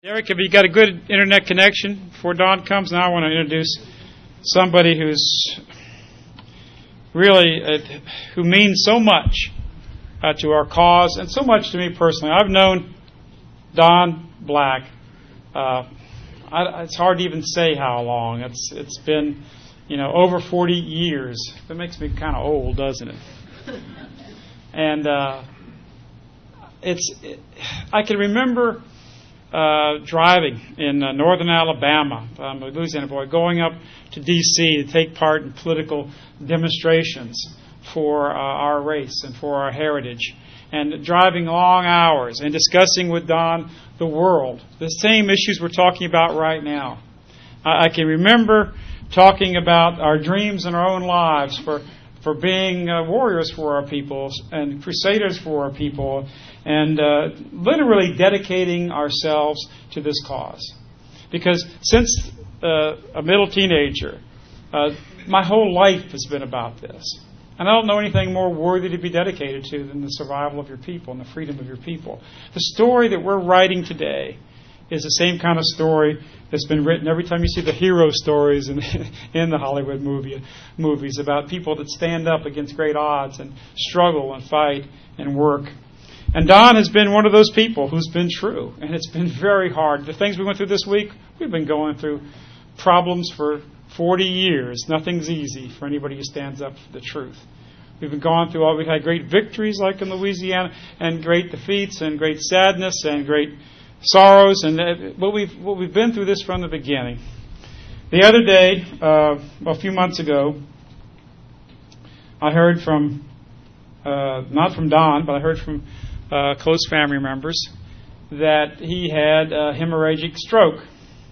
Derek, have you got a good internet connection before Don comes? Now I want to introduce somebody who's really, who means so much to our cause and so much to me personally. I've known Don Black, it's hard to even say how long. It's been, over 40 years. That makes me kind of old, doesn't it? And I can remember driving in northern Alabama. I'm a Louisiana boy, going up to D.C. to take part in political demonstrations for our race and for our heritage, and driving long hours and discussing with Don the world, the same issues we're talking about right now. I can remember talking about our dreams and our own lives for being warriors for our people and crusaders for our people, and literally dedicating ourselves to this cause. Because since a middle teenager, my whole life has been about this. And I don't know anything more worthy to be dedicated to than the survival of your people and the freedom of your people. The story that we're writing today is the same kind of story that's been written every time you see the hero stories in the Hollywood movies about people that stand up against great odds and struggle and fight and work. And Don has been one of those people who's been true, and it's been very hard. The things we went through this week, we've been going through problems for 40 years. Nothing's easy for anybody who stands up for the truth. We've had great victories like in Louisiana, and great defeats, and great sadness, and great sorrows, and we've been through this from the beginning. The other day, a few months ago, I heard from, not from Don, but I heard from close family members that he had a hemorrhagic stroke,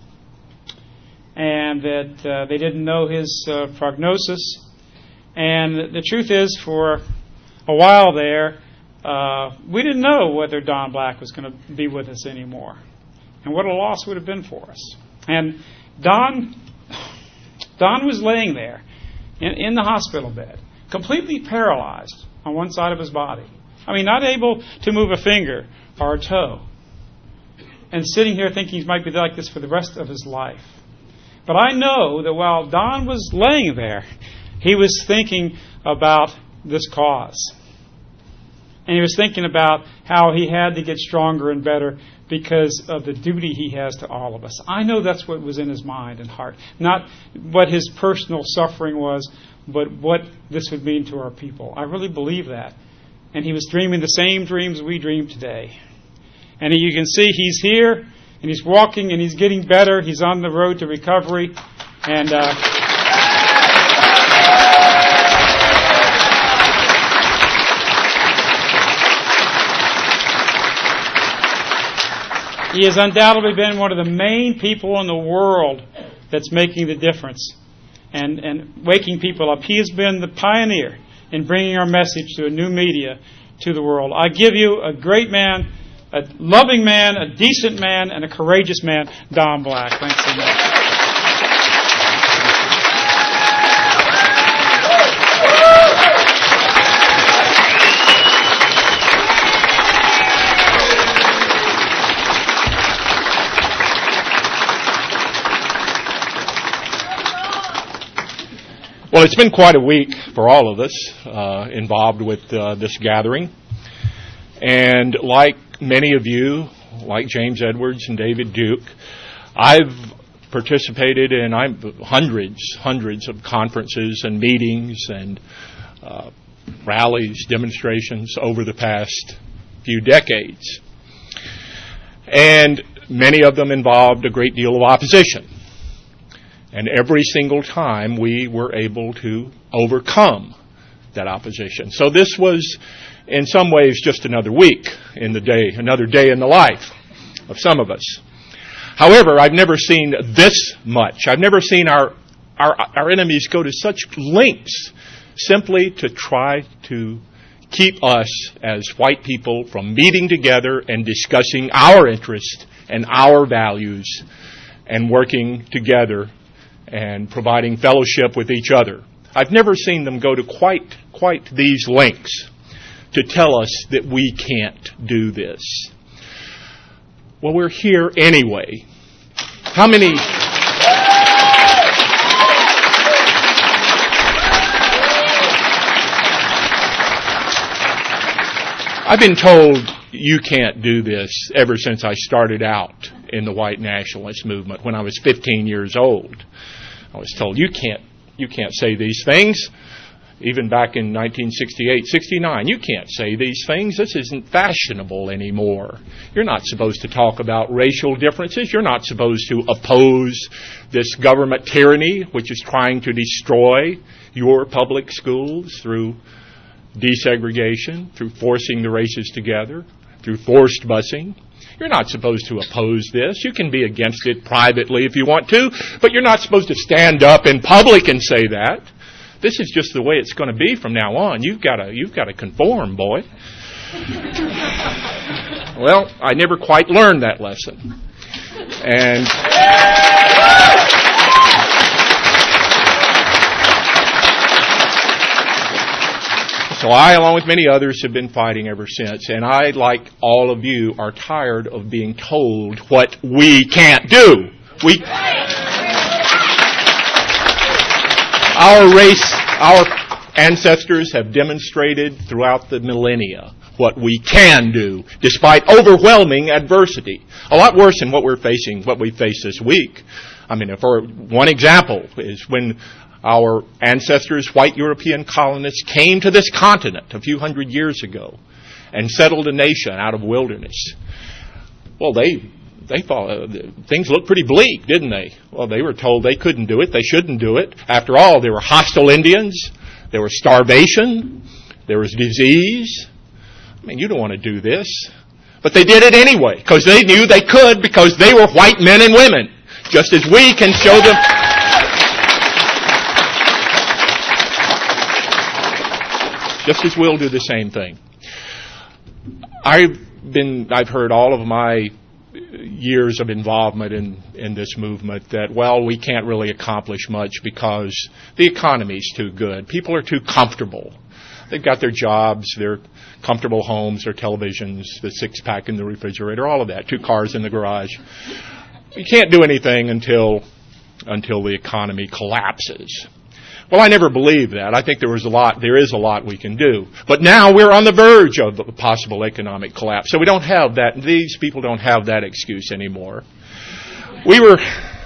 and that they didn't know his prognosis. And the truth is, for a while there, we didn't know whether Don Black was going to be with us anymore, and what a loss would have been for us. And Don was laying there in the hospital bed, completely paralyzed on one side of his body. I mean, not able to move a finger or a toe, and sitting here thinking he might be like this for the rest of his life. But I know that while Don was laying there, he was thinking about this cause. And he was thinking about how he had to get stronger and better because of the duty he has to all of us. I know that's what was in his mind and heart. Not what his personal suffering was, but what this would mean to our people. I really believe that. And he was dreaming the same dreams we dream today. And you can see he's here, and he's walking, and he's getting better. He's on the road to recovery. And he has undoubtedly been one of the main people in the world that's making the difference and waking people up. He has been the pioneer in bringing our message to a new media to the world. I give you a great man, a loving man, a decent man, and a courageous man, Don Black. Thanks so much. Well, it's been quite a week for all of us involved with this gathering. And like many of you, like James Edwards and David Duke, I've participated in hundreds of conferences and meetings and rallies, demonstrations over the past few decades. And many of them involved a great deal of opposition. And every single time we were able to overcome that opposition. So this was, in some ways, just another week in the day, another day in the life of some of us. However, I've never seen this much. I've never seen our enemies go to such lengths simply to try to keep us as white people from meeting together and discussing our interests and our values and working together and providing fellowship with each other. I've never seen them go to quite these lengths to tell us that we can't do this. Well, we're here anyway. How many... I've been told you can't do this ever since I started out in the white nationalist movement when I was 15 years old. I was told you can't say these things. Even back in 1968, 69, you can't say these things. This isn't fashionable anymore. You're not supposed to talk about racial differences. You're not supposed to oppose this government tyranny which is trying to destroy your public schools through desegregation, through forcing the races together, through forced busing. You're not supposed to oppose this. You can be against it privately if you want to, but you're not supposed to stand up in public and say that. This is just the way it's going to be from now on. You've got to conform, boy. Well, I never quite learned that lesson. And so I, along with many others, have been fighting ever since. And I, like all of you, are tired of being told what we can't do. Our race, our ancestors have demonstrated throughout the millennia what we can do, despite overwhelming adversity. A lot worse than what we face this week. I mean, for one example is when our ancestors, white European colonists, came to this continent a few hundred years ago and settled a nation out of wilderness. Well, they thought things looked pretty bleak, didn't they? Well, they were told they couldn't do it, they shouldn't do it. After all, there were hostile Indians, there was starvation, there was disease. I mean, you don't want to do this. But they did it anyway, because they knew they could, because they were white men and women, just as we can show them. Just as we'll do the same thing. I've heard all of my years of involvement in this movement that, well, we can't really accomplish much because the economy's too good. People are too comfortable. They've got their jobs, their comfortable homes, their televisions, the six-pack in the refrigerator, all of that, 2 cars in the garage. You can't do anything until the economy collapses. Well, I never believed that. I think there is a lot we can do. But now we're on the verge of a possible economic collapse. So we don't have that. These people don't have that excuse anymore. We were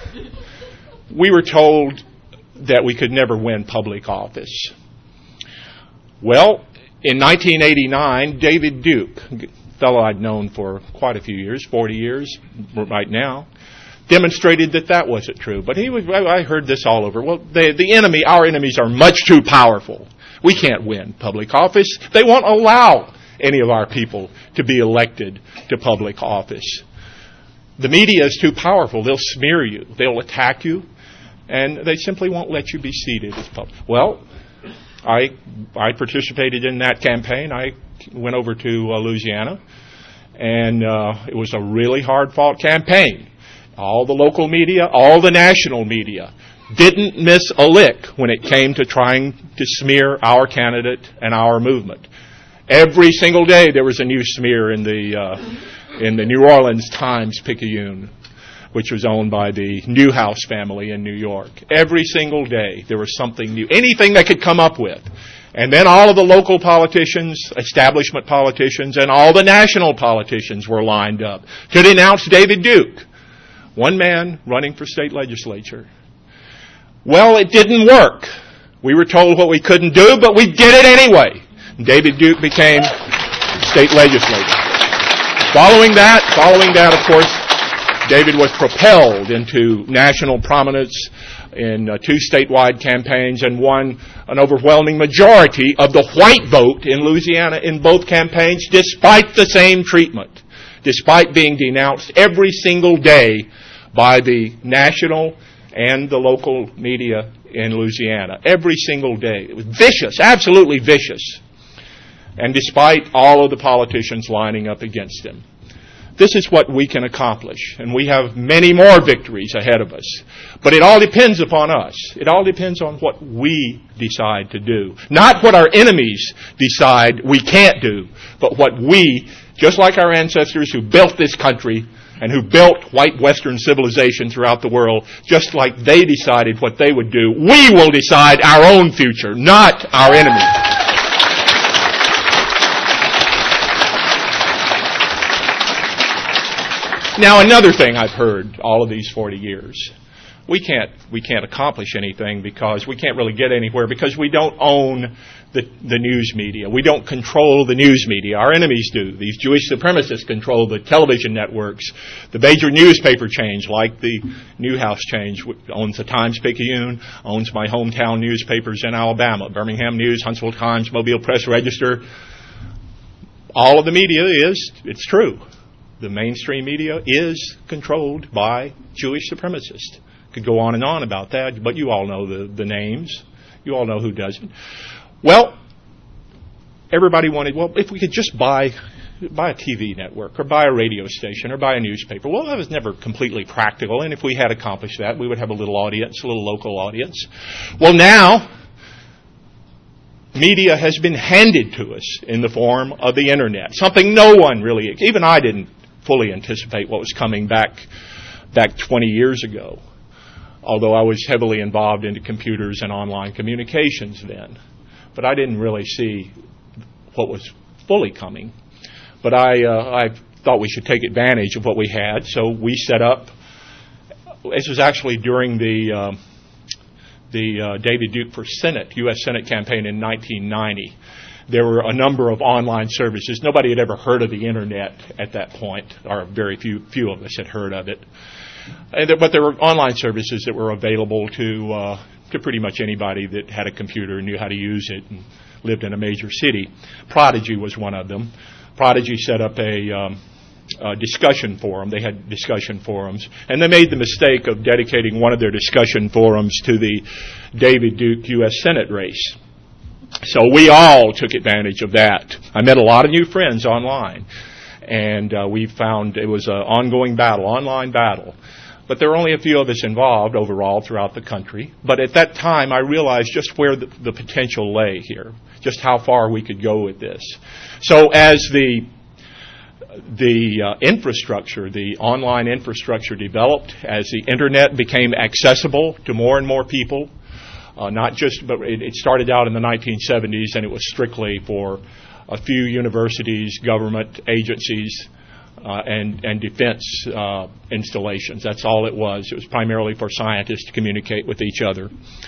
told that we could never win public office. Well, in 1989, David Duke, a fellow I'd known for quite a few years, 40 years right now, demonstrated that wasn't true. But I heard this all over. Well, our enemies are much too powerful. We can't win public office. They won't allow any of our people to be elected to public office. The media is too powerful. They'll smear you. They'll attack you. And they simply won't let you be seated as public. Well, I participated in that campaign. I went over to Louisiana. And it was a really hard-fought campaign. All the local media, all the national media didn't miss a lick when it came to trying to smear our candidate and our movement. Every single day there was a new smear in the New Orleans Times-Picayune, which was owned by the Newhouse family in New York. Every single day there was something new, anything they could come up with. And then all of the local politicians, establishment politicians, and all the national politicians were lined up to denounce David Duke. One man running for state legislature. Well, it didn't work. We were told what we couldn't do, but we did it anyway. David Duke became state legislator. Following that, of course, David was propelled into national prominence in 2 statewide campaigns and won an overwhelming majority of the white vote in Louisiana in both campaigns, despite the same treatment, despite being denounced every single day by the national and the local media in Louisiana. Every single day. It was vicious, absolutely vicious. And despite all of the politicians lining up against him. This is what we can accomplish, and we have many more victories ahead of us. But it all depends upon us. It all depends on what we decide to do. Not what our enemies decide we can't do, but what we, just like our ancestors who built this country and who built white Western civilization throughout the world, just like they decided what they would do, we will decide our own future, not our enemies. Now, another thing I've heard all of these 40 years, we can't accomplish anything because we can't really get anywhere because we don't own the news media. We don't control the news media. Our enemies do. These Jewish supremacists control the television networks. The major newspaper chains, like the Newhouse chain, owns the Times-Picayune, owns my hometown newspapers in Alabama, Birmingham News, Huntsville Times, Mobile Press Register. All of the media it's true. The mainstream media is controlled by Jewish supremacists. Could go on and on about that, but you all know the names. You all know who doesn't. Well, everybody wanted, if we could just buy a TV network or buy a radio station or buy a newspaper. Well, that was never completely practical, and if we had accomplished that, we would have a little audience, a little local audience. Well, now, media has been handed to us in the form of the Internet, something no one really, even I didn't fully anticipate what was coming back 20 years ago, although I was heavily involved into computers and online communications then. But I didn't really see what was fully coming. But I thought we should take advantage of what we had, so we set up, this was actually during the David Duke for Senate, U.S. Senate campaign in 1990. There were a number of online services. Nobody had ever heard of the Internet at that point, or very few of us had heard of it. But there were online services that were available to pretty much anybody that had a computer and knew how to use it and lived in a major city. Prodigy was one of them. Prodigy set up a discussion forum. They had discussion forums. And they made the mistake of dedicating one of their discussion forums to the David Duke U.S. Senate race. So we all took advantage of that. I met a lot of new friends online. And we found it was an ongoing battle, online battle. But there were only a few of us involved overall throughout the country. But at that time, I realized just where the potential lay here, just how far we could go with this. So as the infrastructure, the online infrastructure developed, as the Internet became accessible to more and more people, but it started out in the 1970s, and it was strictly for a few universities, government agencies, and defense installations. That's all it was. It was primarily for scientists to communicate with each other.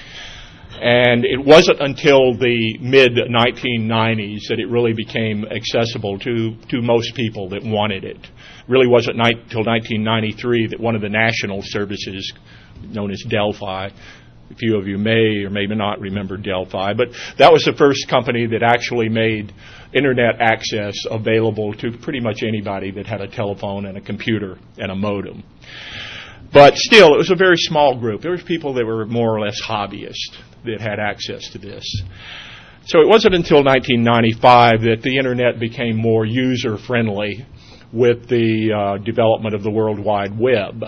And it wasn't until the mid-1990s that it really became accessible to most people that wanted it. It really wasn't until 1993 that one of the national services, known as Delphi, a few of you may or may not remember Delphi, but that was the first company that actually made Internet access available to pretty much anybody that had a telephone and a computer and a modem. But still, it was a very small group. There were people that were more or less hobbyists that had access to this. So it wasn't until 1995 that the Internet became more user-friendly with the development of the World Wide Web.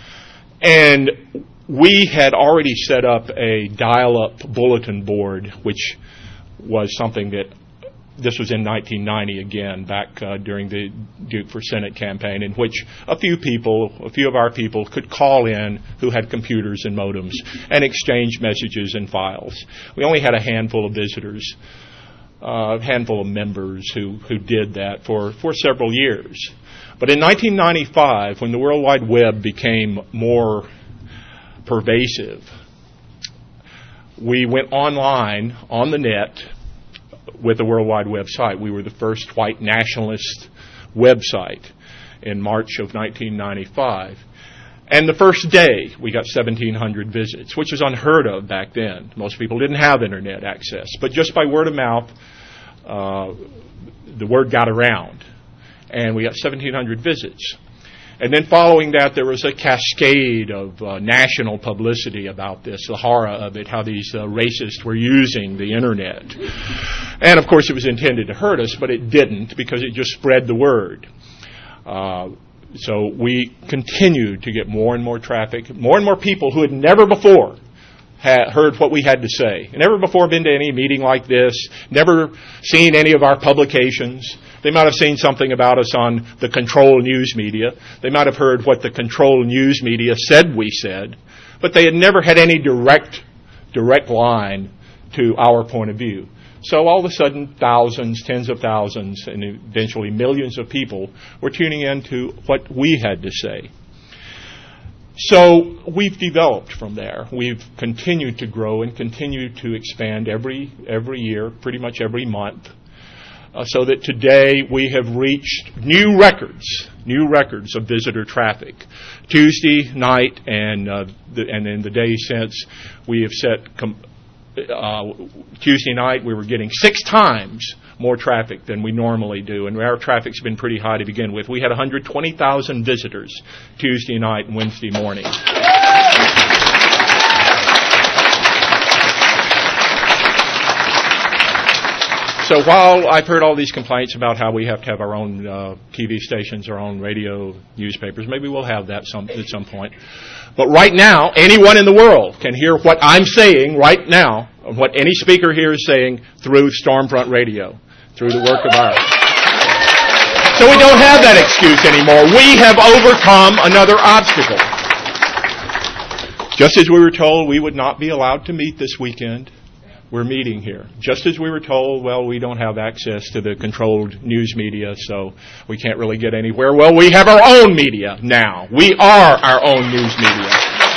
And we had already set up a dial-up bulletin board, which was something that, this was in 1990 again, back during the Duke for Senate campaign, in which a few of our people could call in who had computers and modems and exchange messages and files. We only had a handful of visitors, a handful of members who did that for several years. But in 1995, when the World Wide Web became more pervasive, we went online on the net with the World Wide Web site. We were the first white nationalist website in March of 1995. And the first day, we got 1,700 visits, which was unheard of back then. Most people didn't have Internet access. But just by word of mouth, the word got around. And we got 1,700 visits. And then following that, there was a cascade of national publicity about this, the horror of it, how these racists were using the Internet. And, of course, it was intended to hurt us, but it didn't, because it just spread the word. So we continued to get more and more traffic, more and more people who had never before had heard what we had to say. Never before been to any meeting like this, never seen any of our publications. They might have seen something about us on the control news media. They might have heard what the control news media said we said, but they had never had any direct line to our point of view. So all of a sudden, thousands, tens of thousands, and eventually millions of people were tuning in to what we had to say. So we've developed from there. We've continued to grow and continued to expand every year, pretty much every month, so that today we have reached new records of visitor traffic. Tuesday night and in the days since, we have set Tuesday night we were getting 6 times more traffic than we normally do, and our traffic's been pretty high to begin with. We had 120,000 visitors Tuesday night and Wednesday morning. So while I've heard all these complaints about how we have to have our own TV stations, our own radio, newspapers, maybe we'll have that at some point. But right now, anyone in the world can hear what I'm saying right now, what any speaker here is saying through Stormfront Radio, through the work of ours. So we don't have that excuse anymore. We have overcome another obstacle. Just as we were told we would not be allowed to meet this weekend, we're meeting here. Just as we were told, well, we don't have access to the controlled news media, so we can't really get anywhere. Well, we have our own media now. We are our own news media.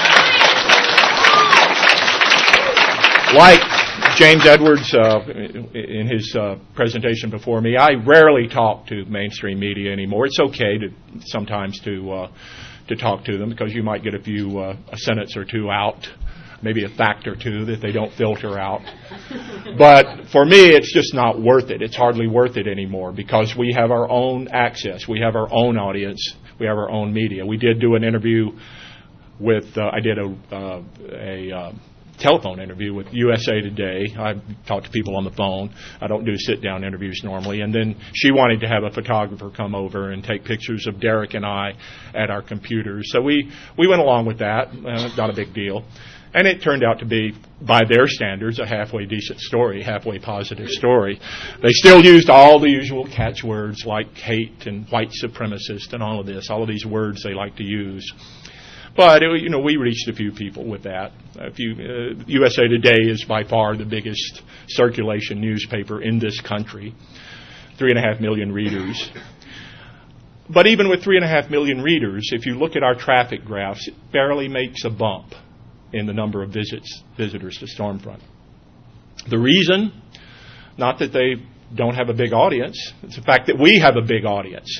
Like James Edwards in his presentation before me, I rarely talk to mainstream media anymore. It's okay sometimes to talk to them because you might get a sentence or two out, maybe a fact or two that they don't filter out. But for me, it's just not worth it. It's hardly worth it anymore because we have our own access. We have our own audience. We have our own media. We did do an interview with, I did a telephone interview with USA Today. I talk to people on the phone. I don't do sit-down interviews normally. And then she wanted to have a photographer come over and take pictures of Derek and I at our computers. So we went along with that. Not a big deal. And it turned out to be, by their standards, a halfway decent story, halfway positive story. They still used all the usual catchwords like hate and white supremacist and all of this, all of these words they like to use. But, we reached a few people with that. USA Today is by far the biggest circulation newspaper in this country, 3.5 million readers. But even with 3.5 million readers, if you look at our traffic graphs, it barely makes a bump in the number of visitors to Stormfront. The reason, not that they don't have a big audience, it's the fact that we have a big audience.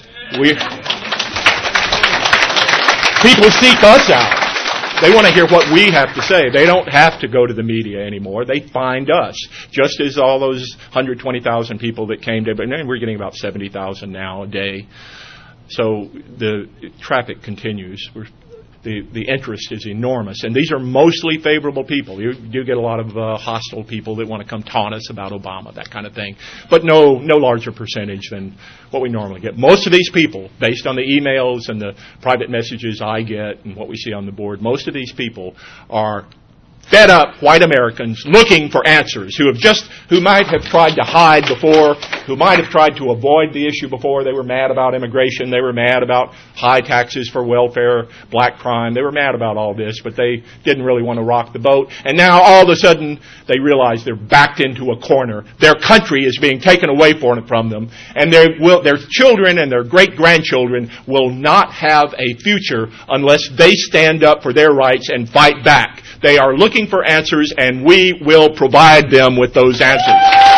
People seek us out. They want to hear what we have to say. They don't have to go to the media anymore. They find us, just as all those 120,000 people that came to, but we're getting about 70,000 now a day. So the traffic continues. The interest is enormous. And these are mostly favorable people. You do get a lot of hostile people that want to come taunt us about Obama, that kind of thing. But no larger percentage than what we normally get. Most of these people, based on the emails and the private messages I get and what we see on the board, most of these people are fed up white Americans looking for answers who might have tried to hide before, who might have tried to avoid the issue before. They were mad about immigration. They were mad about high taxes for welfare, black crime. They were mad about all this, but they didn't really want to rock the boat. And now all of a sudden they realize they're backed into a corner. Their country is being taken away from them, and their children and their great-grandchildren will not have a future unless they stand up for their rights and fight back. They are looking for answers, and we will provide them with those answers.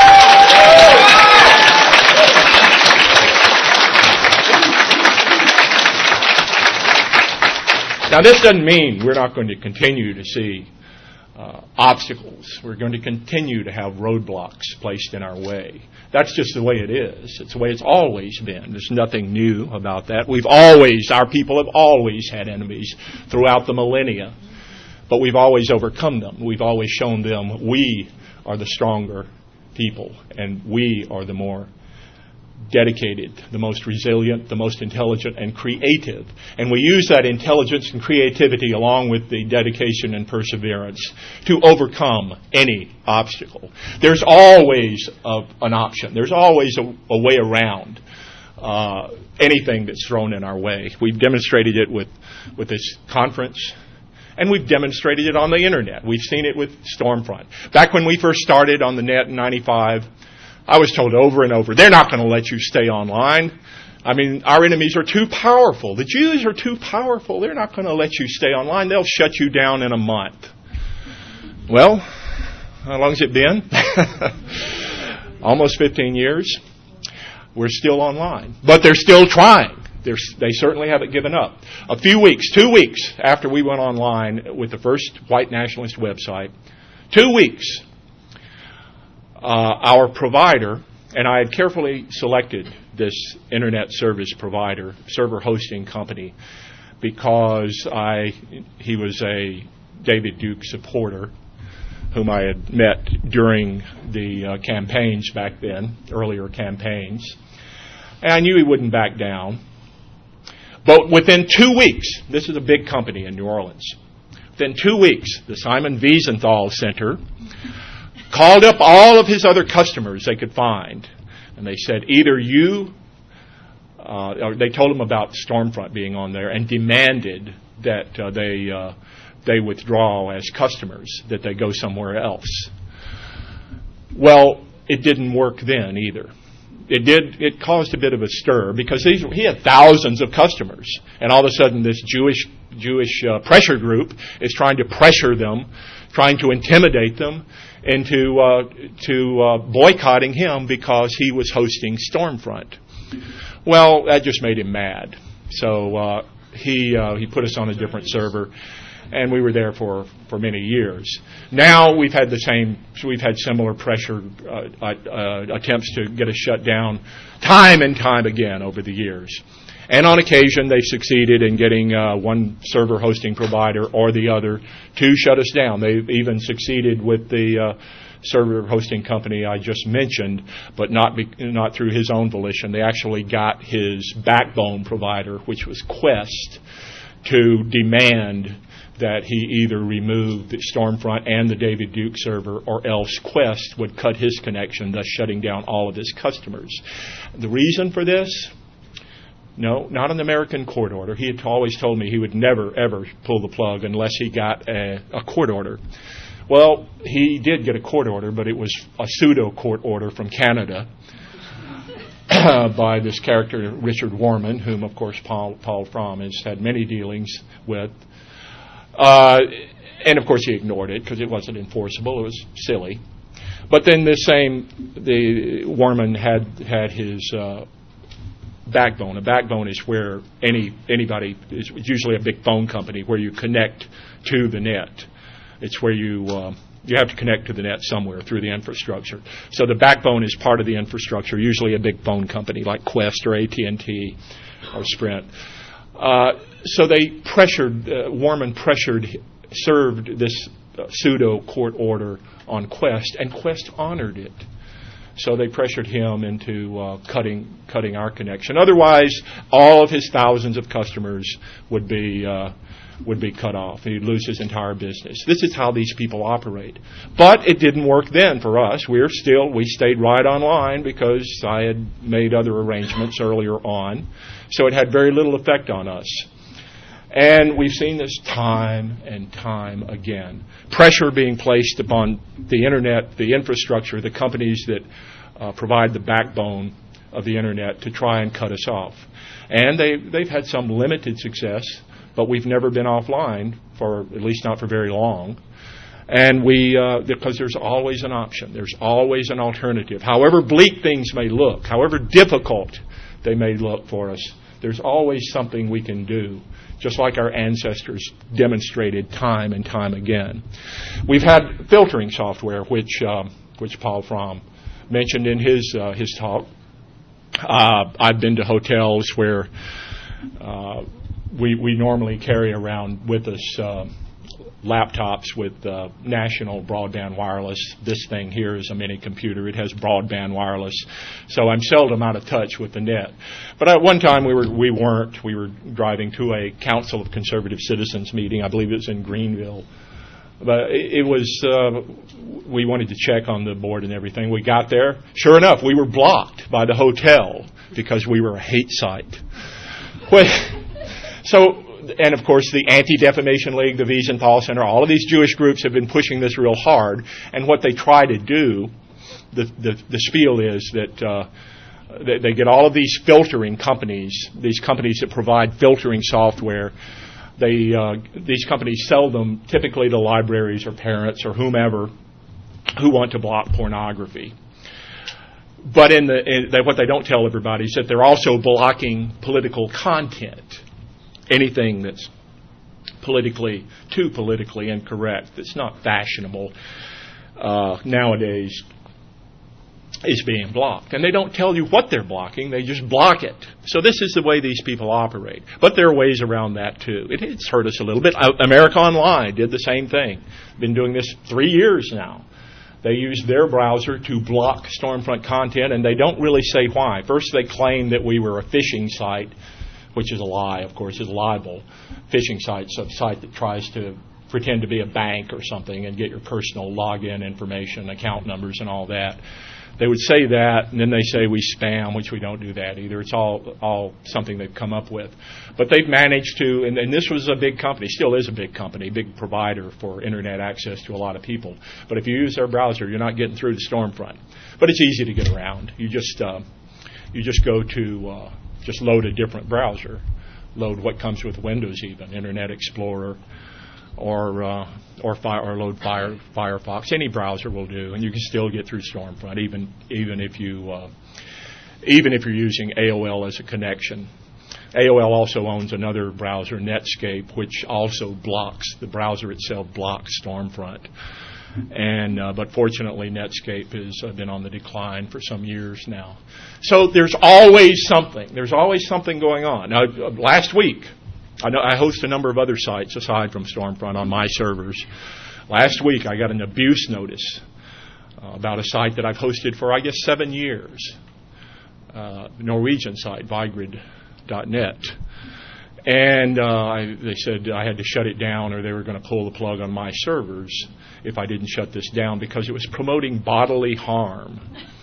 Now, this doesn't mean we're not going to continue to see obstacles. We're going to continue to have roadblocks placed in our way. That's just the way it is. It's the way it's always been. There's nothing new about that. Our people have always had enemies throughout the millennia. But we've always overcome them. We've always shown them we are the stronger people and we are the more dedicated, the most resilient, the most intelligent, and creative. And we use that intelligence and creativity along with the dedication and perseverance to overcome any obstacle. There's always an option. There's always a way around anything that's thrown in our way. We've demonstrated it with this conference, and we've demonstrated it on the internet. We've seen it with Stormfront. Back when we first started on the net in 95, I was told over and over, they're not going to let you stay online. I mean, our enemies are too powerful. The Jews are too powerful. They're not going to let you stay online. They'll shut you down in a month. Well, how long has it been? Almost 15 years. We're still online. But they're still trying. They certainly haven't given up. 2 weeks after we went online with the first white nationalist website, 2 weeks, our provider, and I had carefully selected this internet service provider, server hosting company, because he was a David Duke supporter whom I had met during the campaigns back then, earlier campaigns. And I knew he wouldn't back down. But within 2 weeks, this is a big company in New Orleans, within 2 weeks, the Simon Wiesenthal Center called up all of his other customers they could find, and they said, either you, or they told him about Stormfront being on there and demanded that they withdraw as customers, that they go somewhere else. Well, it didn't work then either. It caused a bit of a stir because he had thousands of customers, and all of a sudden this Jewish pressure group is trying to pressure them, trying to intimidate them into boycotting him because he was hosting Stormfront. Well, that just made him mad. So he put us on a different server, and we were there for many years. Now we've had similar pressure attempts to get us shut down time and time again over the years. And on occasion, they've succeeded in getting one server hosting provider or the other to shut us down. They've even succeeded with the server hosting company I just mentioned, but not through his own volition. They actually got his backbone provider, which was Quest, to demand that he either remove the Stormfront and the David Duke server, or else Quest would cut his connection, thus shutting down all of his customers. The reason for this? No, not an American court order. He had always told me he would never, ever pull the plug unless he got a court order. Well, he did get a court order, but it was a pseudo-court order from Canada by this character, Richard Warman, whom, of course, Paul Fromm has had many dealings with. And, of course, he ignored it because it wasn't enforceable. It was silly. But then the Warman had his backbone. A backbone is where anybody, it's usually a big phone company, where you connect to the net. It's where you have to connect to the net somewhere through the infrastructure. So the backbone is part of the infrastructure, usually a big phone company like Quest or AT&T or Sprint. So they Warman served this pseudo court order on Quest, and Quest honored it. So they pressured him into cutting our connection. Otherwise, all of his thousands of customers would be cut off. He'd lose his entire business. This is how these people operate. But it didn't work then for us. We stayed right online because I had made other arrangements earlier on. So it had very little effect on us. And we've seen this time and time again. Pressure being placed upon the internet, the infrastructure, the companies that provide the backbone of the internet to try and cut us off. And they've had some limited success, but we've never been offline, at least not for very long. And because there's always an option. There's always an alternative. However bleak things may look, however difficult they may look for us, there's always something we can do, just like our ancestors demonstrated time and time again. We've had filtering software, which Paul Fromm mentioned in his talk. I've been to hotels where we normally carry around with us laptops with national broadband wireless. This thing here is a mini computer. It has broadband wireless, so I'm seldom out of touch with the net. But at one time we were driving to a Council of Conservative Citizens meeting. I believe it was in Greenville. But it was, we wanted to check on the board and everything. We got there. Sure enough, we were blocked by the hotel because we were a hate site. And of course, the Anti-Defamation League, the Wiesenthal Center, all of these Jewish groups have been pushing this real hard. And what they try to do, the spiel is that they get all of these filtering companies, these companies that provide filtering software. These companies sell them typically to libraries or parents or whomever who want to block pornography. But what they don't tell everybody is that they're also blocking political content, anything that's too politically incorrect, that's not fashionable nowadays, is being blocked. And they don't tell you what they're blocking, they just block it. So this is the way these people operate. But there are ways around that too. It's hurt us a little bit. America Online did the same thing. Been doing this 3 years now. They used their browser to block Stormfront content, and they don't really say why. First they claim that we were a phishing site, which is a lie, of course, is a libel. Phishing site's a site that tries to pretend to be a bank or something and get your personal login information, account numbers and all that. They would say that, and then they say we spam, which we don't do that either. It's all something they've come up with. But they've managed to, and this was a big company, still is a big company, big provider for Internet access to a lot of people. But if you use their browser, you're not getting through to Stormfront. But it's easy to get around. You just go to, just load a different browser. Load what comes with Windows even, Internet Explorer, or load Firefox. Any browser will do, and you can still get through Stormfront, even if you're using AOL as a connection. AOL also owns another browser, Netscape, which also the browser itself blocks Stormfront. But fortunately, Netscape has been on the decline for some years now. So there's always something. There's always something going on. Now, last week, I host a number of other sites aside from Stormfront on my servers. Last week, I got an abuse notice about a site that I've hosted for, 7 years. Norwegian site, Vigrid.net. And they said I had to shut it down or they were going to pull the plug on my servers if I didn't shut this down because it was promoting bodily harm.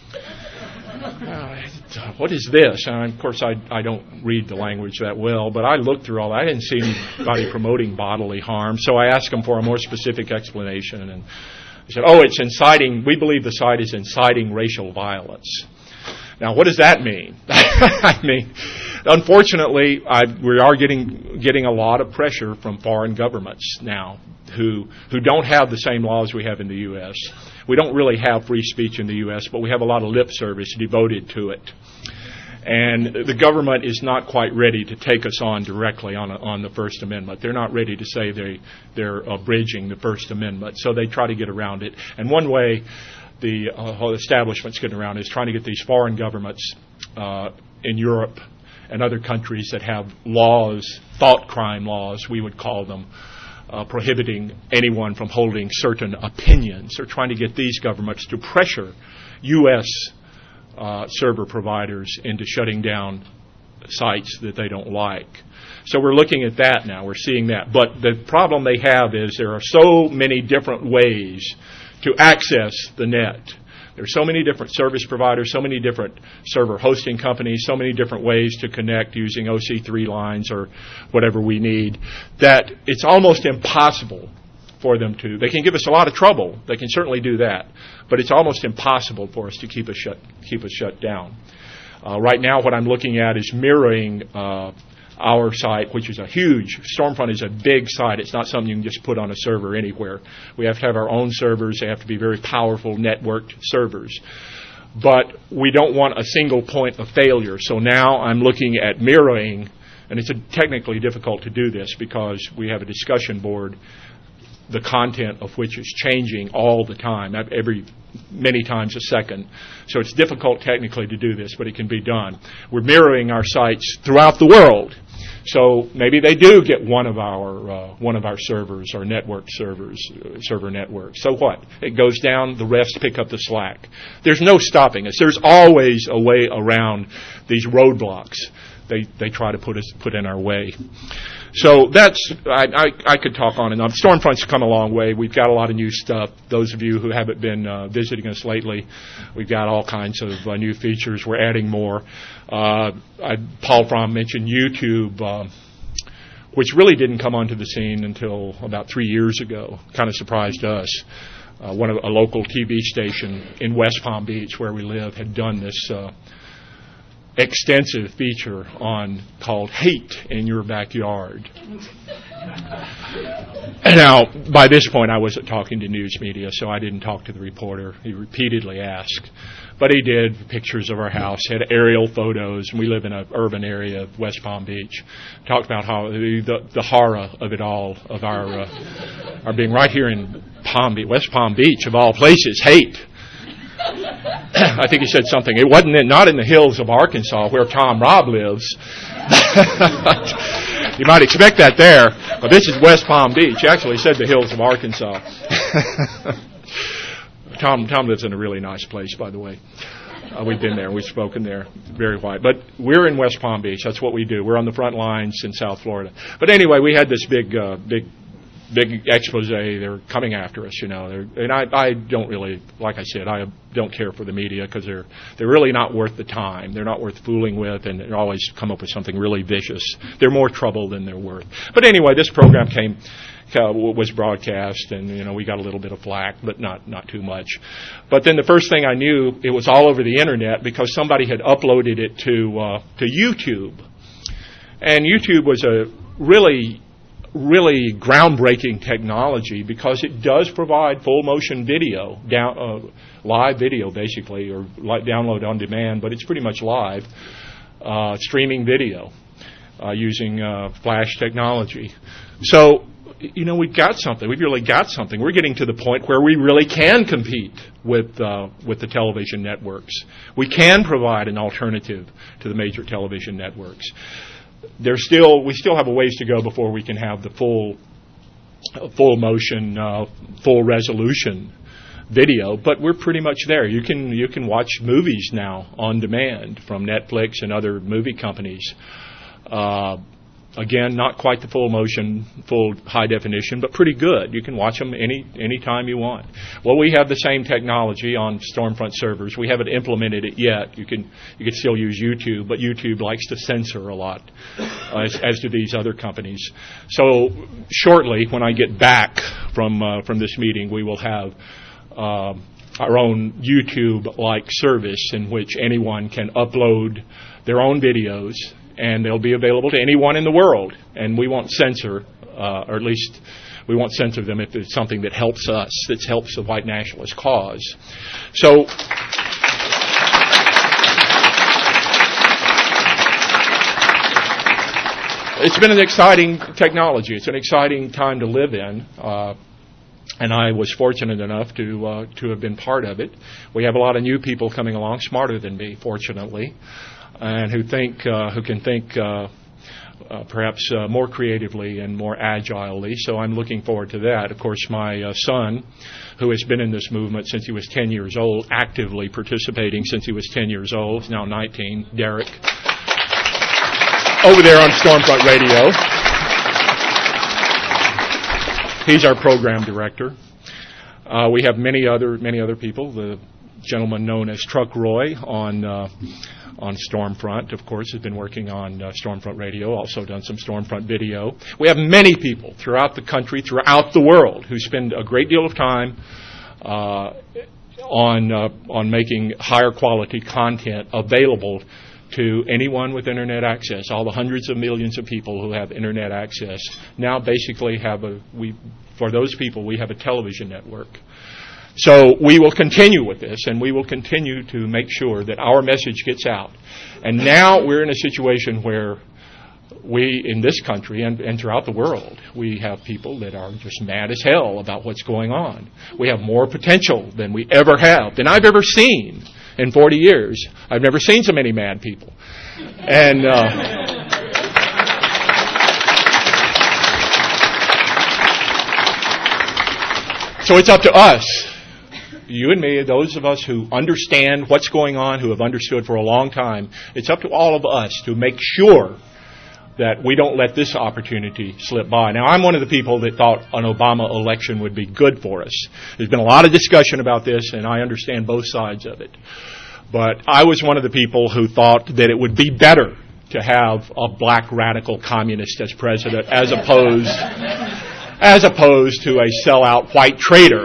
What is this? And of course, I don't read the language that well, but I looked through all that. I didn't see anybody promoting bodily harm. So I asked them for a more specific explanation. And they said, it's inciting, we believe the site is inciting racial violence. Now, what does that mean? I mean, unfortunately, we are getting a lot of pressure from foreign governments now who don't have the same laws we have in the U.S. We don't really have free speech in the U.S., but we have a lot of lip service devoted to it. And the government is not quite ready to take us on directly on the First Amendment. They're not ready to say they're abridging the First Amendment, so they try to get around it. And one way the whole establishment's getting around is trying to get these foreign governments in Europe and other countries that have laws, thought crime laws, we would call them, prohibiting anyone from holding certain opinions. They're trying to get these governments to pressure U.S. Server providers into shutting down sites that they don't like. So we're looking at that now. We're seeing that. But the problem they have is there are so many different ways to access the net. There are so many different service providers, so many different server hosting companies, so many different ways to connect using OC3 lines or whatever we need, that it's almost impossible for them to. They can give us a lot of trouble. They can certainly do that. But it's almost impossible for us to keep us shut down. Right now what I'm looking at is mirroring our site, which is a huge, Stormfront is a big site. It's not something you can just put on a server anywhere. We have to have our own servers. They have to be very powerful networked servers. But we don't want a single point of failure. So now I'm looking at mirroring, and it's technically difficult to do this because we have a discussion board, the content of which is changing all the time, many times a second. So it's difficult technically to do this, but it can be done. We're mirroring our sites throughout the world. So maybe they do get one of our servers or network servers, server networks. So what? It goes down. The rest pick up the slack. There's no stopping us. There's always a way around these roadblocks they try to put in our way. So that's I could talk on and on. Stormfront's come a long way. We've got a lot of new stuff. Those of you who haven't been visiting us lately, we've got all kinds of new features. We're adding more. Paul Fromm mentioned YouTube, which really didn't come onto the scene until about 3 years ago. Kind of surprised us. A local TV station in West Palm Beach, where we live, had done this extensive feature called Hate in Your Backyard. Now, by this point, I wasn't talking to news media, so I didn't talk to the reporter. He repeatedly asked. But he did pictures of our house, had aerial photos, and we live in an urban area of West Palm Beach. Talked about how the horror of it all, of our being right here in West Palm Beach, of all places, Hate. I think he said something. It wasn't not in the hills of Arkansas where Tom Robb lives. You might expect that there, but this is West Palm Beach. He actually said the hills of Arkansas. Tom lives in a really nice place, by the way. We've been there. We've spoken there. Very white. But we're in West Palm Beach. That's what we do. We're on the front lines in South Florida. But anyway, we had this big expose. They're coming after us, and I don't really, like I said, I don't care for the media because they're really not worth the time. They're not worth fooling with, and they always come up with something really vicious. They're more trouble than they're worth. But anyway, this program was broadcast, and we got a little bit of flack, but not too much. But then the first thing I knew, it was all over the internet because somebody had uploaded it to YouTube, and YouTube was a really groundbreaking technology because it does provide full motion video, live video basically, or download on demand, but it's pretty much live streaming video using flash technology. So we've got something. We've really got something. We're getting to the point where we really can compete with the television networks. We can provide an alternative to the major television networks. We still have a ways to go before we can have the full motion, full resolution video, but we're pretty much there. You can watch movies now on demand from Netflix and other movie companies. Again, not quite the full motion, full high definition, but pretty good. You can watch them any time you want. Well, we have the same technology on Stormfront servers. We haven't implemented it yet. You can still use YouTube, but YouTube likes to censor a lot, as do these other companies. So shortly, when I get back from this meeting, we will have our own YouTube-like service in which anyone can upload their own videos, and they'll be available to anyone in the world. And we won't censor, or at least we won't censor them if it's something that helps us, that helps the white nationalist cause. So it's been an exciting technology. It's an exciting time to live in. And I was fortunate enough to have been part of it. We have a lot of new people coming along, smarter than me, fortunately, and who can think perhaps more creatively and more agilely. So I'm looking forward to that. Of course, my son, who has been in this movement since he was 10 years old, actively participating since he was 10 years old, is now 19, Derek, over there on Stormfront Radio. He's our program director. We have many other people. The gentleman known as Truck Roy on Stormfront, of course, has been working on Stormfront Radio, also done some Stormfront video. We have many people throughout the country, throughout the world, who spend a great deal of time on making higher quality content available to anyone with Internet access. All the hundreds of millions of people who have Internet access now basically for those people, we have a television network. So we will continue with this, and we will continue to make sure that our message gets out. And now we're in a situation where we, in this country and throughout the world, we have people that are just mad as hell about what's going on. We have more potential than we ever have, than I've ever seen in 40 years. I've never seen so many mad people. And So it's up to us, you and me, those of us who understand what's going on, who have understood for a long time. It's up to all of us to make sure that we don't let this opportunity slip by. Now, I'm one of the people that thought an Obama election would be good for us. There's been a lot of discussion about this, and I understand both sides of it. But I was one of the people who thought that it would be better to have a black radical communist as president as opposed to a sellout white traitor.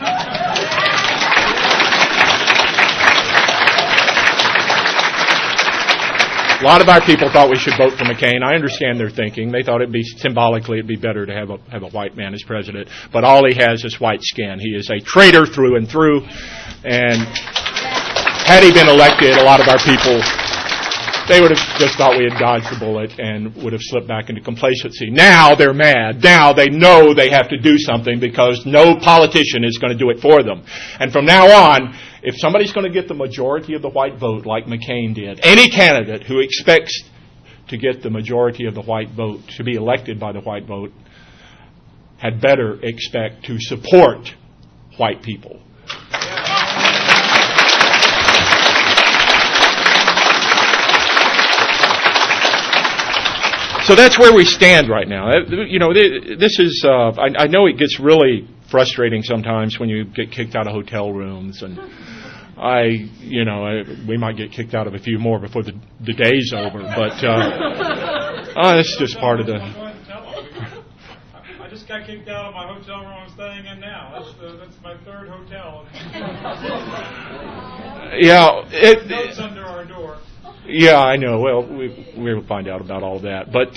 A lot of our people thought we should vote for McCain. I understand their thinking. They thought it'd be better to have a white man as president. But all he has is white skin. He is a traitor through and through. And had he been elected, a lot of our people, they would have just thought we had dodged the bullet and would have slipped back into complacency. Now they're mad. Now they know they have to do something because no politician is going to do it for them. And from now on, if somebody's going to get the majority of the white vote like McCain did, any candidate who expects to get the majority of the white vote, to be elected by the white vote, had better expect to support white people. So that's where we stand right now. You know, this is, I know it gets really frustrating sometimes when you get kicked out of hotel rooms, and we might get kicked out of a few more before the day's over, but it's just part of the... I just got kicked out of my hotel room I'm staying in now. That's my third hotel. Yeah. Notes under our door. Yeah, I know. Well, we'll find out about all that. But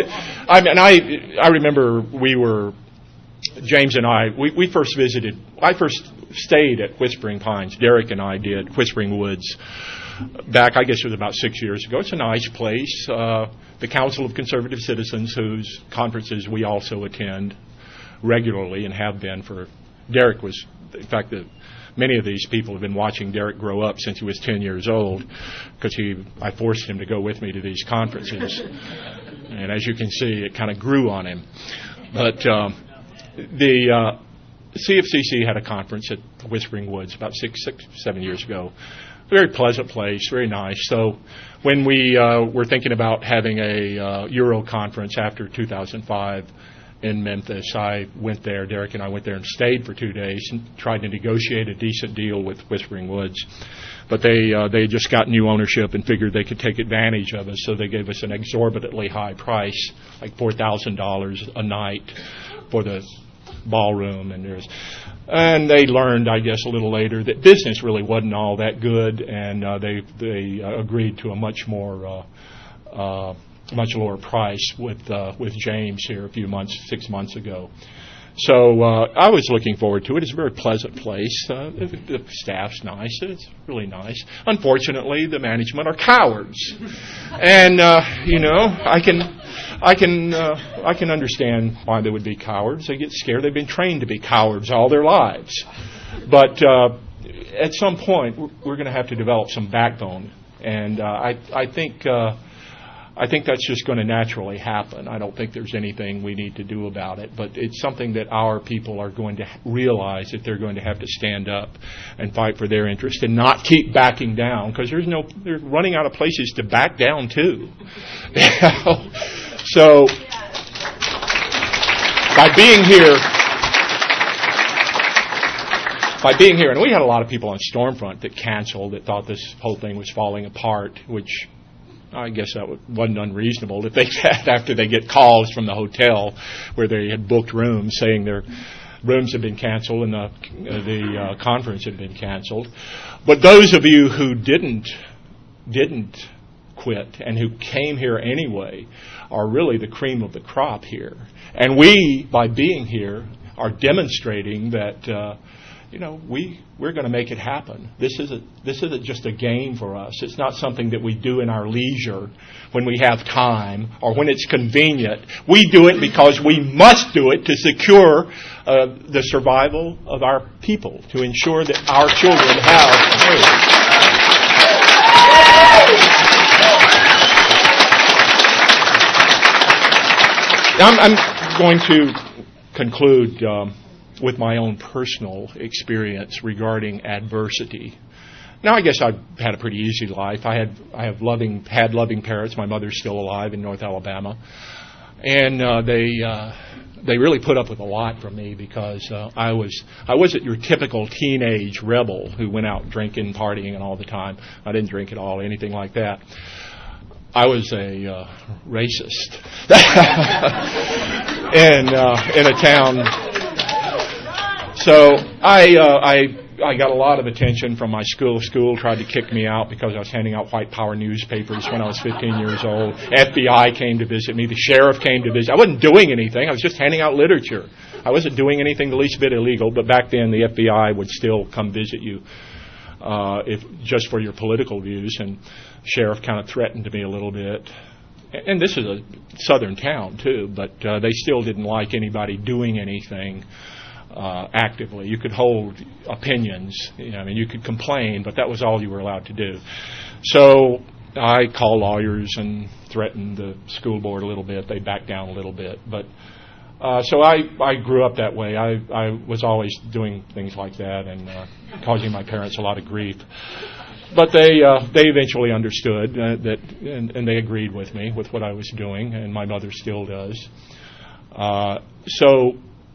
I remember James and I first visited. I first stayed at Whispering Pines. Derek and I did, Whispering Woods, back, I guess it was about 6 years ago. It's a nice place. The Council of Conservative Citizens, whose conferences we also attend regularly and have been for. Derek was, in fact, many of these people have been watching Derek grow up since he was 10 years old, because I forced him to go with me to these conferences. And as you can see, it kind of grew on him. But the CFCC had a conference at Whispering Woods about 7 years ago. Very pleasant place, very nice. So when we were thinking about having a Euro conference after 2005 in Memphis, I went there. Derek and I went there and stayed for 2 days and tried to negotiate a decent deal with Whispering Woods. But they just got new ownership and figured they could take advantage of us, so they gave us an exorbitantly high price, like $4,000 a night for the ballroom. And they learned, I guess, a little later that business really wasn't all that good, and they agreed to a much lower price with James here 6 months ago. So I was looking forward to it. It's a very pleasant place. The staff's nice. It's really nice. Unfortunately, the management are cowards, and I can understand why they would be cowards. They get scared. They've been trained to be cowards all their lives. But at some point, we're going to have to develop some backbone, and I think that's just going to naturally happen. I don't think there's anything we need to do about it, but it's something that our people are going to realize that they're going to have to stand up and fight for their interest and not keep backing down, because they're running out of places to back down to. So by being here, and we had a lot of people on Stormfront that canceled, that thought this whole thing was falling apart, which I guess that wasn't unreasonable. If they after they get calls from the hotel where they had booked rooms saying their rooms had been canceled and the conference had been canceled. But those of you who didn't quit and who came here anyway are really the cream of the crop here. And we, by being here, are demonstrating that we're going to make it happen. This isn't just a game for us. It's not something that we do in our leisure when we have time or when it's convenient. We do it because we must do it to secure the survival of our people, to ensure that our children have. I'm going to conclude with my own personal experience regarding adversity. Now, I guess I've had a pretty easy life. I have loving parents. My mother's still alive in North Alabama, and they really put up with a lot from me because I wasn't your typical teenage rebel who went out drinking, partying, and all the time. I didn't drink at all, anything like that. I was a racist in a town. So I got a lot of attention from my school. School tried to kick me out because I was handing out white power newspapers when I was 15 years old. FBI came to visit me. The sheriff came to visit. I wasn't doing anything. I was just handing out literature. I wasn't doing anything the least bit illegal, but back then the FBI would still come visit you if just for your political views, and the sheriff kind of threatened me a little bit. And this is a southern town, too, but they still didn't like anybody doing anything actively. You could hold opinions. You could complain, but that was all you were allowed to do. So I called lawyers and threatened the school board a little bit. They backed down a little bit. But so I grew up that way. I was always doing things like that and causing my parents a lot of grief. But they eventually understood that, and they agreed with me with what I was doing, and my mother still does. So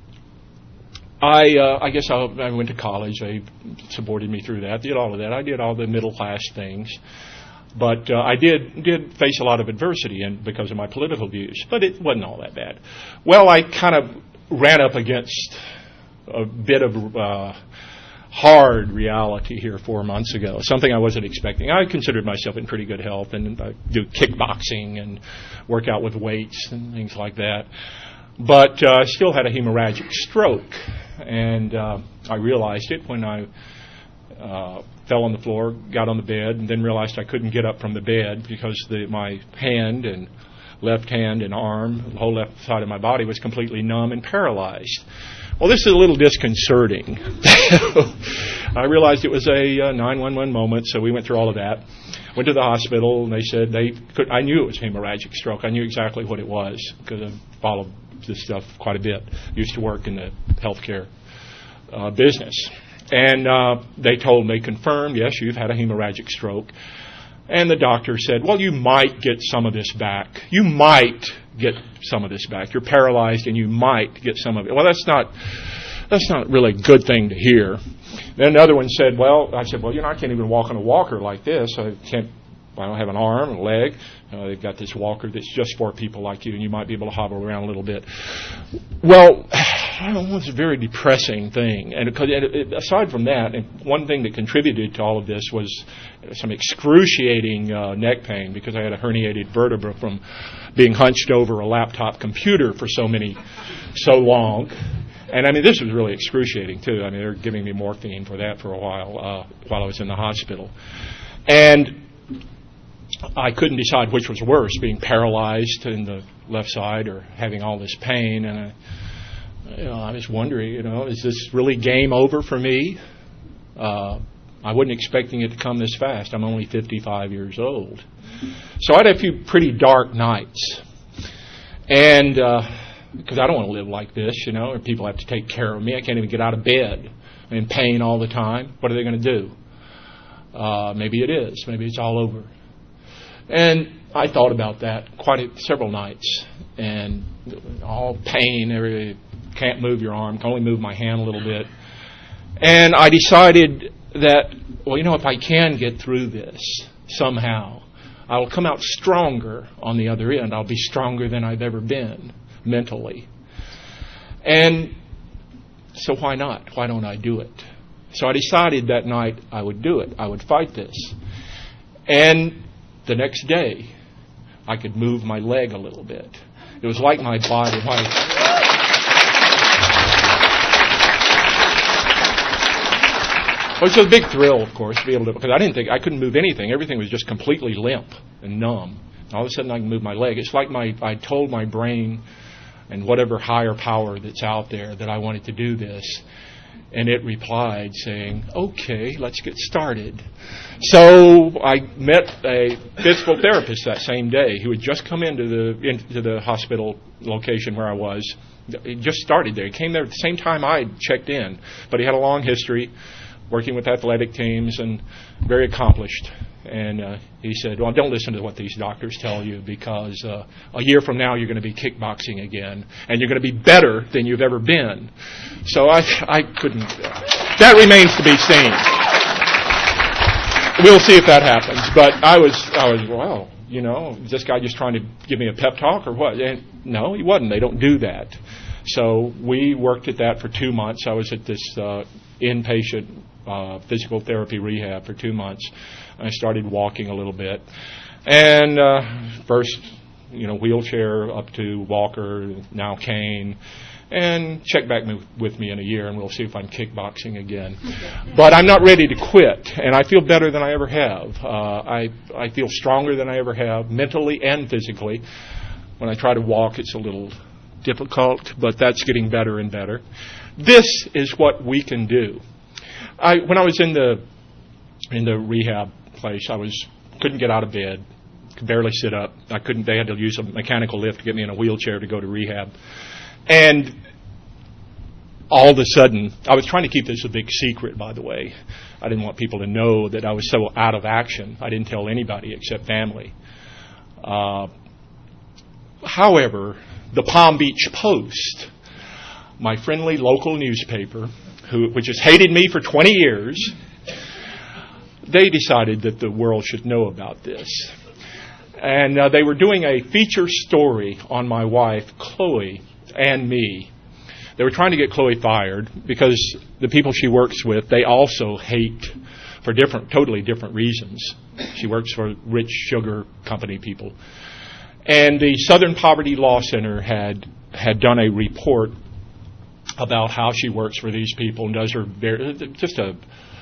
I guess I went to college. They supported me through that, did all of that. I did all the middle-class things. But I did face a lot of adversity because of my political views. But it wasn't all that bad. Well, I kind of ran up against a bit of hard reality here 4 months ago, something I wasn't expecting. I considered myself in pretty good health, and I do kickboxing and work out with weights and things like that. But I still had a hemorrhagic stroke, and I realized it when I fell on the floor, got on the bed, and then realized I couldn't get up from the bed because my hand and left hand and arm, the whole left side of my body was completely numb and paralyzed. Well, this is a little disconcerting. I realized it was a 911 moment, so we went through all of that. Went to the hospital, and they said I knew it was hemorrhagic stroke. I knew exactly what it was because I followed this stuff quite a bit. Used to work in the healthcare business. And they confirmed, yes, you've had a hemorrhagic stroke. And the doctor said, well, you might get some of this back. You might get some of this back. You're paralyzed and you might get some of it. Well, that's not really a good thing to hear. Then another one said, I said, I can't even walk on a walker like this. I don't have an arm, a leg. They've got this walker that's just for people like you, and you might be able to hobble around a little bit. Well, it was a very depressing thing. And aside from that, and one thing that contributed to all of this was some excruciating neck pain because I had a herniated vertebra from being hunched over a laptop computer for so long. And this was really excruciating too. They were giving me morphine for that for a while I was in the hospital. And I couldn't decide which was worse, being paralyzed in the left side or having all this pain. And I was wondering, is this really game over for me? I wasn't expecting it to come this fast. I'm only 55 years old. So I had a few pretty dark nights. And because I don't want to live like this, or people have to take care of me. I can't even get out of bed. I'm in pain all the time. What are they going to do? Maybe it is. Maybe it's all over. And I thought about that several nights. And all pain, can't move your arm, can only move my hand a little bit. And I decided that, if I can get through this somehow, I'll come out stronger on the other end. I'll be stronger than I've ever been mentally. And so why not? Why don't I do it? So I decided that night I would do it. I would fight this. And the next day, I could move my leg a little bit. It was like my body. It was a big thrill, of course, to be able to, because I couldn't move anything. Everything was just completely limp and numb. And all of a sudden I can move my leg. It's like I told my brain and whatever higher power that's out there that I wanted to do this. And it replied saying, "Okay, let's get started." So I met a physical therapist that same day who had just come into the hospital location where I was. He just started there. He came there at the same time I had checked in, but he had a long history working with athletic teams and very accomplished. And he said, "Well, don't listen to what these doctors tell you, because a year from now you're going to be kickboxing again, and you're going to be better than you've ever been." So I couldn't. That remains to be seen. We'll see if that happens. But I was well, is this guy just trying to give me a pep talk or what? And no, he wasn't. They don't do that. So we worked at that for 2 months. I was at this inpatient physical therapy rehab for 2 months. I started walking a little bit, and first, wheelchair up to walker, now cane, and check back with me in a year, and we'll see if I'm kickboxing again. But I'm not ready to quit, and I feel better than I ever have. I feel stronger than I ever have, mentally and physically. When I try to walk, it's a little difficult, but that's getting better and better. This is what we can do. When I was in the rehab place, couldn't get out of bed, could barely sit up. They had to use a mechanical lift to get me in a wheelchair to go to rehab. And all of a sudden, I was trying to keep this a big secret, by the way. I didn't want people to know that I was so out of action. I didn't tell anybody except family. However, the Palm Beach Post, my friendly local newspaper, which has hated me for 20 years, they decided that the world should know about this. And they were doing a feature story on my wife, Chloe, and me. They were trying to get Chloe fired because the people she works with, they also hate for totally different reasons. She works for rich sugar company people. And the Southern Poverty Law Center had done a report about how she works for these people and does her just a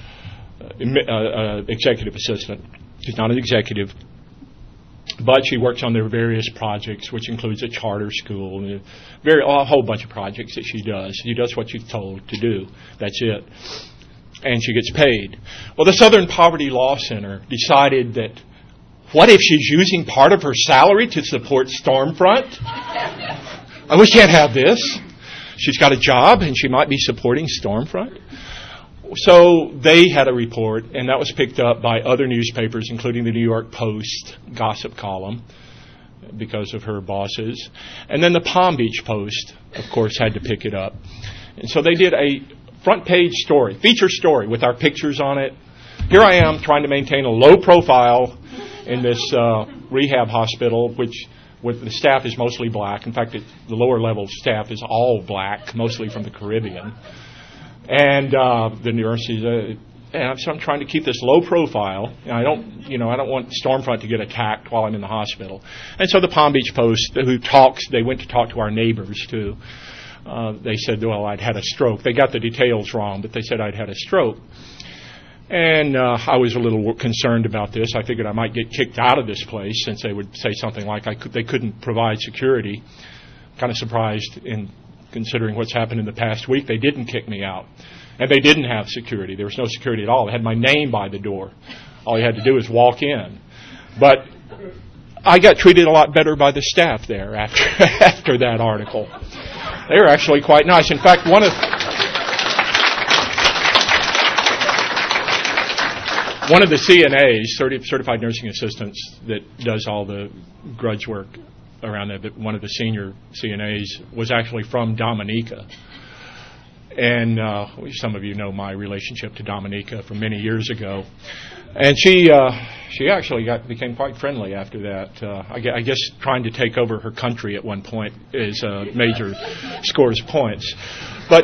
executive assistant. She's not an executive, but she works on their various projects, which includes a charter school and a whole bunch of projects that she does. She does what she's told to do. That's it. And she gets paid. Well, the Southern Poverty Law Center decided that, what if she's using part of her salary to support Stormfront? We can't have this. She's got a job and she might be supporting Stormfront. So they had a report, and that was picked up by other newspapers, including the New York Post gossip column, because of her bosses. And then the Palm Beach Post, of course, had to pick it up. And so they did a front page story, feature story with our pictures on it. Here I am trying to maintain a low profile in this rehab hospital, which with the staff is mostly black. In fact, the lower level staff is all black, mostly from the Caribbean. And the nurses, so I'm trying to keep this low profile. And I don't want Stormfront to get attacked while I'm in the hospital. And so the Palm Beach Post, they went to talk to our neighbors too. They said, well, I'd had a stroke. They got the details wrong, but they said I'd had a stroke. And I was a little concerned about this. I figured I might get kicked out of this place since they would say something like they couldn't provide security. Kind of surprised in considering what's happened in the past week. They didn't kick me out. And they didn't have security. There was no security at all. They had my name by the door. All you had to do was walk in. But I got treated a lot better by the staff there after that article. They were actually quite nice. In fact, one of the CNAs, certified nursing assistants, that does all the grudge work around that, but one of the senior CNAs was actually from Dominica. And some of you know my relationship to Dominica from many years ago. And she actually became quite friendly after that. I guess trying to take over her country at one point is major scores points. But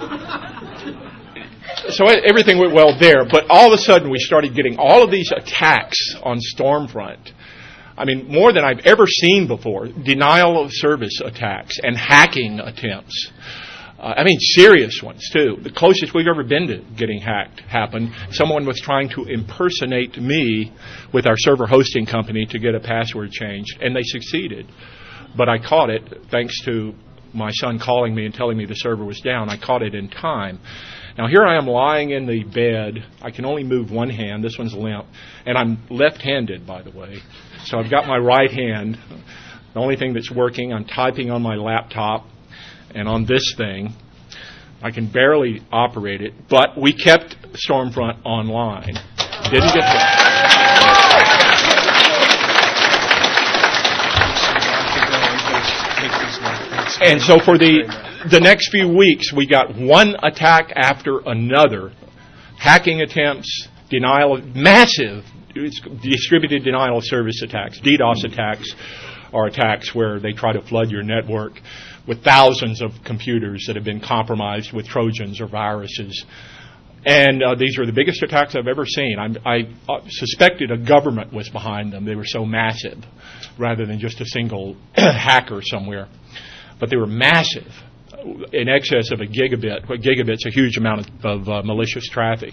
so everything went well there. But all of a sudden we started getting all of these attacks on Stormfront. I mean, more than I've ever seen before. Denial of service attacks and hacking attempts. Serious ones, too. The closest we've ever been to getting hacked happened. Someone was trying to impersonate me with our server hosting company to get a password changed, and they succeeded. But I caught it thanks to my son calling me and telling me the server was down. I caught it in time. Now, here I am lying in the bed. I can only move one hand. This one's limp. And I'm left-handed, by the way. So I've got my right hand. The only thing that's working, I'm typing on my laptop and on this thing. I can barely operate it. But we kept Stormfront online. Didn't get that. And so for the next few weeks, we got one attack after another. Hacking attempts, massive distributed denial of service attacks. DDoS attacks are attacks where they try to flood your network with thousands of computers that have been compromised with Trojans or viruses. And these are the biggest attacks I've ever seen. I suspected a government was behind them. They were so massive, rather than just a single hacker somewhere. But they were massive, in excess of a gigabit. What gigabit's a huge amount of malicious traffic,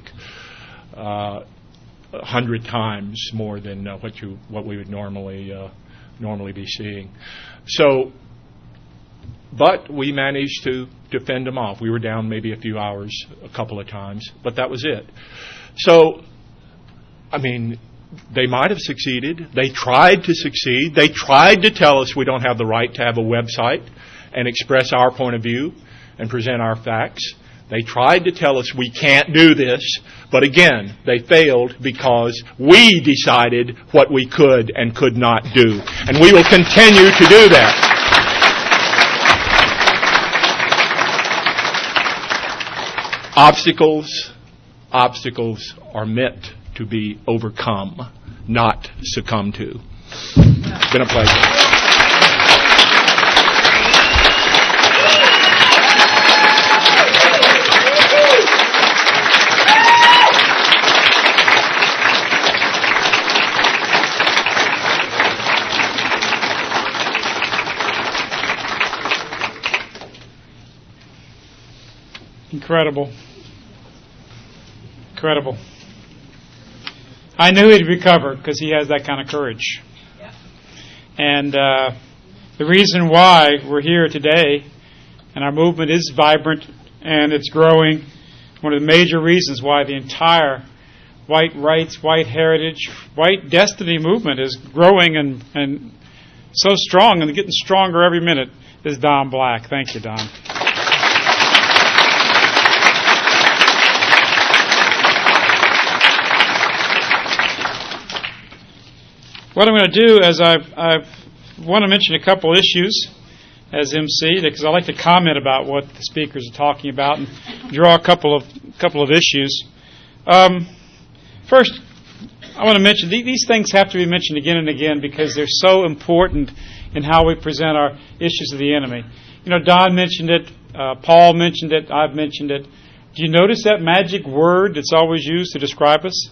100 times more than what we would normally be seeing. So, but we managed to fend them off. We were down maybe a few hours a couple of times, but that was it. So, I mean, they might have succeeded. They tried to succeed. They tried to tell us we don't have the right to have a website and express our point of view and present our facts. They tried to tell us we can't do this, but again, they failed because we decided what we could and could not do. And we will continue to do that. Obstacles are meant to be overcome, not succumbed to. It's been a pleasure. Incredible. I knew he'd recover because he has that kind of courage. And the reason why we're here today and our movement is vibrant and it's growing, one of the major reasons why the entire white rights, white heritage, white destiny movement is growing and so strong and getting stronger every minute is Don Black. Thank you, Don. What I'm going to do is I want to mention a couple issues as MC because I like to comment about what the speakers are talking about and draw a couple of issues. First, I want to mention these things have to be mentioned again and again because they're so important in how we present our issues to the enemy. You know, Don mentioned it, Paul mentioned it, I've mentioned it. Do you notice that magic word that's always used to describe us?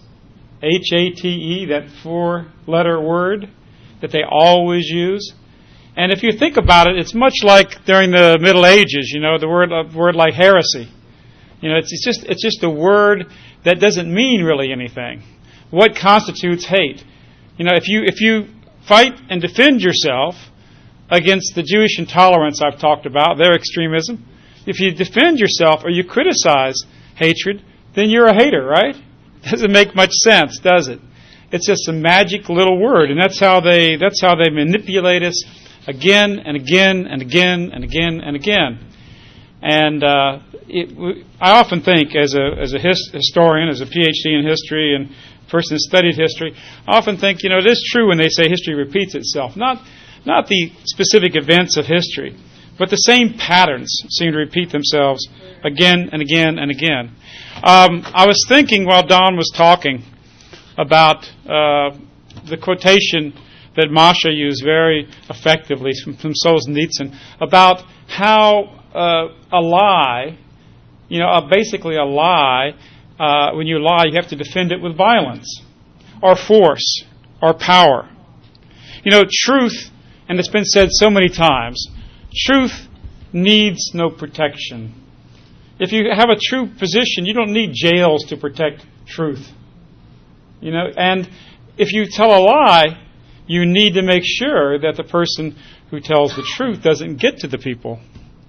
HATE, that 4-letter word that they always use. And if you think about it, it's much like during the Middle Ages, you know, the word like heresy. You know, it's just a word that doesn't mean really anything. What constitutes hate? You know, if you fight and defend yourself against the Jewish intolerance I've talked about, their extremism, if you defend yourself or you criticize hatred, then you're a hater, right? Doesn't make much sense, does it? It's just a magic little word, and that's how they manipulate us again and again and again and again and again. And I often think, as a historian, as a PhD in history and person who studied history, I often think, you know, it is true when they say history repeats itself. Not the specific events of history, but the same patterns seem to repeat themselves again and again and again. I was thinking while Don was talking about the quotation that Masha used very effectively from Solzhenitsyn about how a lie, you know, basically a lie, when you lie, you have to defend it with violence or force or power. You know, truth, and it's been said so many times, truth needs no protection. If you have a true position, you don't need jails to protect truth. You know, and if you tell a lie, you need to make sure that the person who tells the truth doesn't get to the people.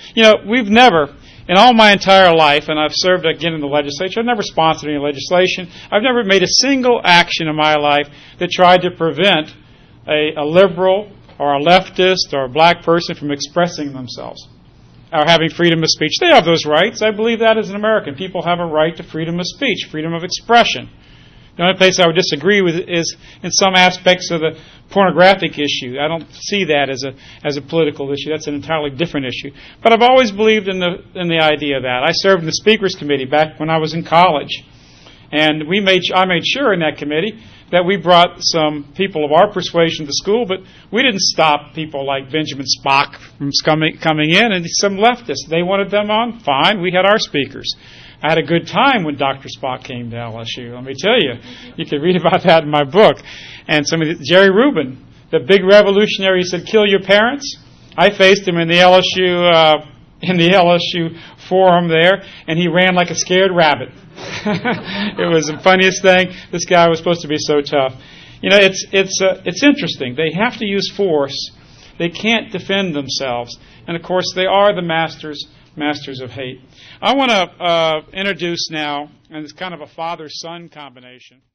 we've never, in all my entire life, and I've served again in the legislature, I've never sponsored any legislation. I've never made a single action in my life that tried to prevent a liberal or a leftist or a black person from expressing themselves or having freedom of speech. They have those rights. I believe that as an American. People have a right to freedom of speech, freedom of expression. The only place I would disagree with is in some aspects of the pornographic issue. I don't see that as a political issue. That's an entirely different issue. But I've always believed in the idea of that. I served in the Speakers Committee back when I was in college, and I made sure in that committee that we brought some people of our persuasion to school, but we didn't stop people like Benjamin Spock from coming in, and some leftists. They wanted them on. Fine, we had our speakers. I had a good time when Dr. Spock came to LSU. Let me tell you. You can read about that in my book. And Jerry Rubin, the big revolutionary, said, "Kill your parents." I faced him in the LSU forum there, and he ran like a scared rabbit. It was the funniest thing. This guy was supposed to be so tough. It's interesting. They have to use force. They can't defend themselves, and of course, they are the masters of hate. I want to introduce now, and it's kind of a father-son combination.